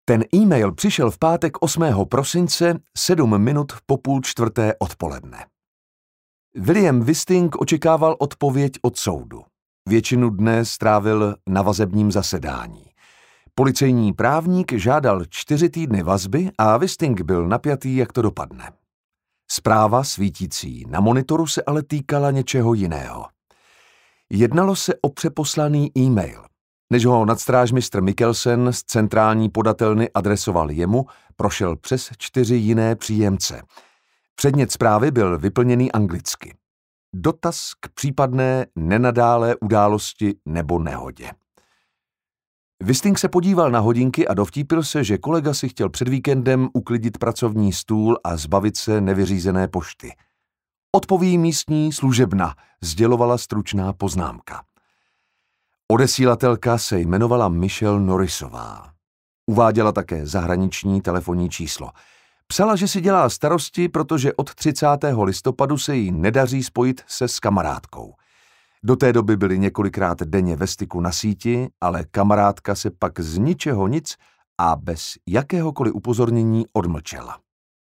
Ten e-mail přišel v pátek 8. prosince 7 minut po 3:30 odpoledne. William Wisting očekával odpověď od soudu. Většinu dne strávil na vazebním zasedání. Policejní právník žádal 4 týdny vazby a Wisting byl napjatý, jak to dopadne. Zpráva svítící na monitoru se ale týkala něčeho jiného. Jednalo se o přeposlaný e-mail. Než ho nadstrážmistr Mikkelsen z centrální podatelny adresoval jemu, prošel přes 4 jiné příjemce. Předmět zprávy byl vyplněný anglicky. Dotaz k případné nenadálé události nebo nehodě. Wisting se podíval na hodinky a dovtípil se, že kolega si chtěl před víkendem uklidit pracovní stůl a zbavit se nevyřízené pošty. Odpoví místní služebna, sdělovala stručná poznámka. Odesílatelka se jmenovala Michelle Norrisová. Uváděla také zahraniční telefonní číslo. Psala, že si dělá starosti, protože od 30. listopadu se jí nedaří spojit se s kamarádkou. Do té doby byli několikrát denně ve styku na síti, ale kamarádka se pak z ničeho nic a bez jakéhokoliv upozornění odmlčela.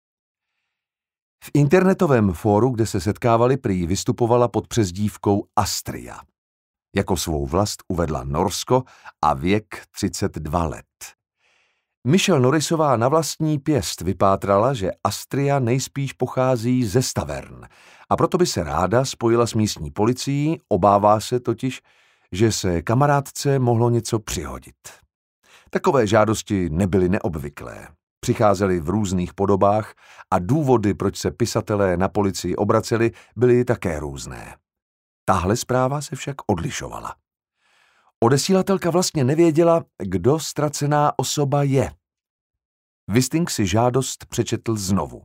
V internetovém fóru, kde se setkávali, prý vystupovala pod přezdívkou Astria. Jako svou vlast uvedla Norsko a věk 32 let. Michelle Norrisová na vlastní pěst vypátrala, že Astria nejspíš pochází ze Stavern a proto by se ráda spojila s místní policií, obává se totiž, že se kamarádce mohlo něco přihodit. Takové žádosti nebyly neobvyklé. Přicházely v různých podobách a důvody, proč se pisatelé na policii obraceli, byly také různé. Tahle zpráva se však odlišovala. Odesílatelka vlastně nevěděla, kdo ztracená osoba je. Wisting si žádost přečetl znovu.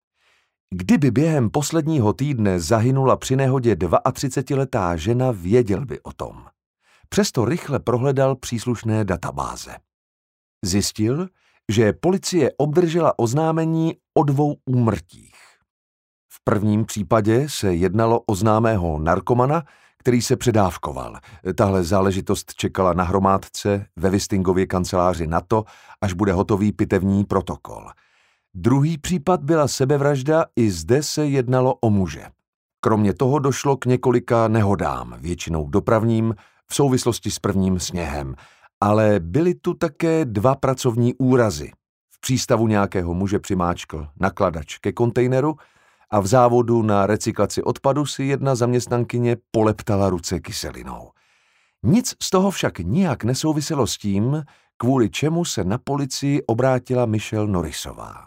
Kdyby během posledního týdne zahynula při nehodě 32letá žena, věděl by o tom. Přesto rychle prohledal příslušné databáze. Zjistil, že policie obdržela oznámení o 2 úmrtích. V prvním případě se jednalo o známého narkomana, který se předávkoval. Tahle záležitost čekala na hromádce ve Wistingově kanceláři NATO, až bude hotový pitevní protokol. Druhý případ byla sebevražda, i zde se jednalo o muže. Kromě toho došlo k několika nehodám, většinou dopravním, v souvislosti s prvním sněhem, ale byly tu také 2 pracovní úrazy. V přístavu nějakého muže přimáčkl nakladač ke kontejneru a v závodu na recyklaci odpadu si jedna zaměstnankyně poleptala ruce kyselinou. Nic z toho však nijak nesouviselo s tím, kvůli čemu se na policii obrátila Michelle Norrisová.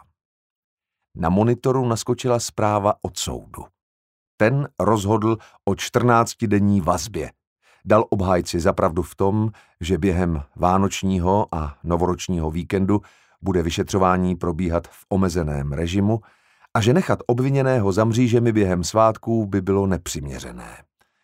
Na monitoru naskočila zpráva od soudu. Ten rozhodl o 14denní vazbě. Dal obhájci za pravdu v tom, že během vánočního a novoročního víkendu bude vyšetřování probíhat v omezeném režimu a že nechat obviněného za mřížemi během svátků by bylo nepřiměřené.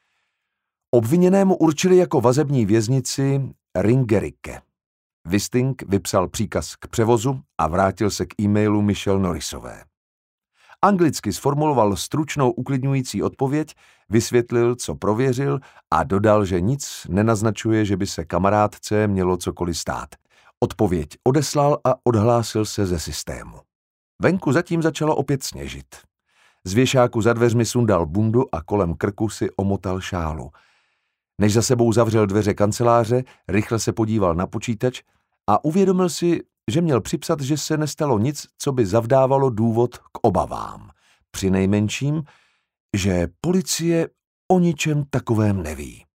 Obviněnému určili jako vazební věznici Ringerike. Wisting vypsal příkaz k převozu a vrátil se k e-mailu Michelle Norrisové. Anglicky sformuloval stručnou uklidňující odpověď, vysvětlil, co prověřil a dodal, že nic nenaznačuje, že by se kamarádce mělo cokoliv stát. Odpověď odeslal a odhlásil se ze systému. Venku zatím začalo opět sněžit. Z věšáku za dveřmi sundal bundu a kolem krku si omotal šálu. Než za sebou zavřel dveře kanceláře, rychle se podíval na počítač a uvědomil si, že měl připsat, že se nestalo nic, co by zavdávalo důvod k obavám. Přinejmenším, že policie o ničem takovém neví.